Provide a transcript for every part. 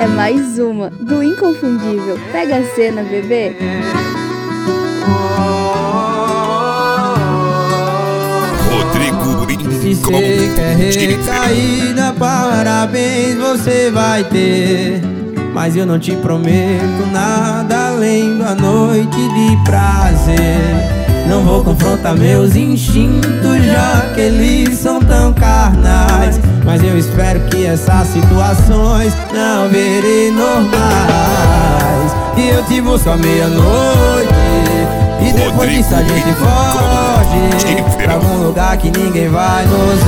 é mais uma do inconfundível Pega a Cena, bebê. Se cê quer recaída, parabéns você vai ter. Mas eu não te prometo nada além da noite de prazer. Não vou confrontar meus instintos, já que eles são tão carnais. Mas eu espero que essas situações não virem normais. E eu te busco à meia-noite, e depois disso a gente foge pra algum lugar que ninguém vai nos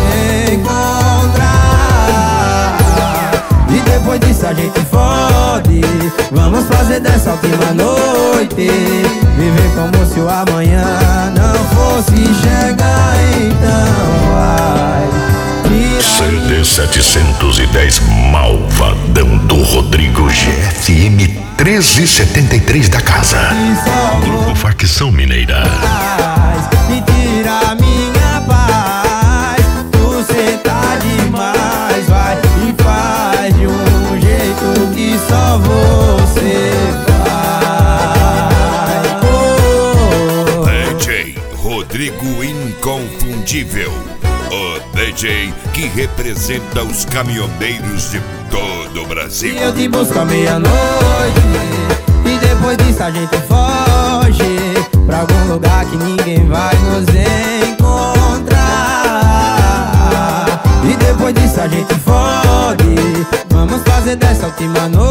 encontrar. E depois disso a gente fode. Vamos fazer dessa última noite viver como se o amanhã não fosse chegar. Então vai CD 710 Malvadão do Rodrigo, GFM 1373 da casa. Grupo Facção Mineira. Me tira minha paz, você tá demais, vai e faz de um jeito que só você faz. DJ Rodrigo Inconfundível, o DJ que representa os caminhoneiros de todo o Brasil. E eu te busco à meia-noite, e depois disso a gente foge pra algum lugar que ninguém vai nos encontrar. E depois disso a gente fode. Vamos fazer dessa última noite